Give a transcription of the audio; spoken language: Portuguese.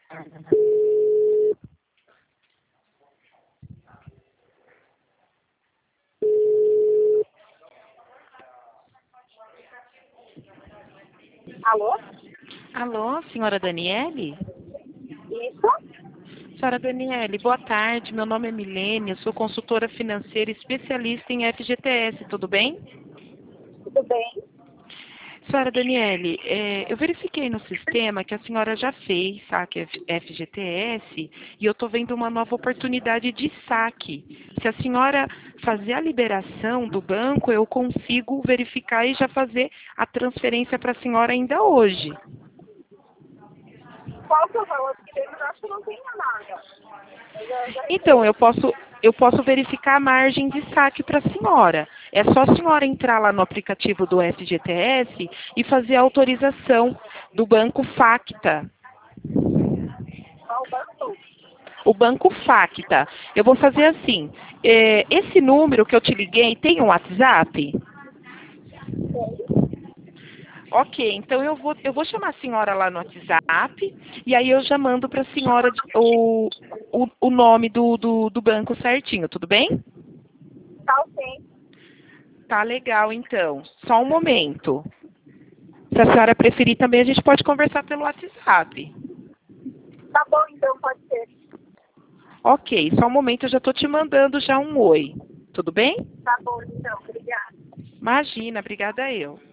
Alô? Alô, senhora Daniele? Isso? Senhora Daniele, boa tarde. Meu nome é Milene, eu sou consultora financeira especialista em FGTS, tudo bem? Tudo bem? Senhora Daniele, eu verifiquei no sistema que a senhora já fez saque FGTS e eu estou vendo uma nova oportunidade de saque. Se a senhora fazer a liberação do banco, eu consigo verificar e já fazer a transferência para a senhora ainda hoje. Qual que é o valor que tem? Mas eu acho que não tenho nada. Eu já Então, fiz. eu posso verificar a margem de saque para a senhora. É só a senhora entrar lá no aplicativo do FGTS e fazer a autorização do banco Facta. Qual o banco? O banco Facta. Eu vou fazer assim. Esse número que eu te liguei tem um WhatsApp? Ok, então eu vou chamar a senhora lá no WhatsApp e aí eu já mando para a senhora o nome do banco certinho, tudo bem? Tá, sim. Tá legal, então. Só um momento. Se a senhora preferir também, a gente pode conversar pelo WhatsApp. Tá bom, então, pode ser. Ok, só um momento, eu já estou te mandando já um oi. Tudo bem? Tá bom, então. Obrigada. Imagina, obrigada eu.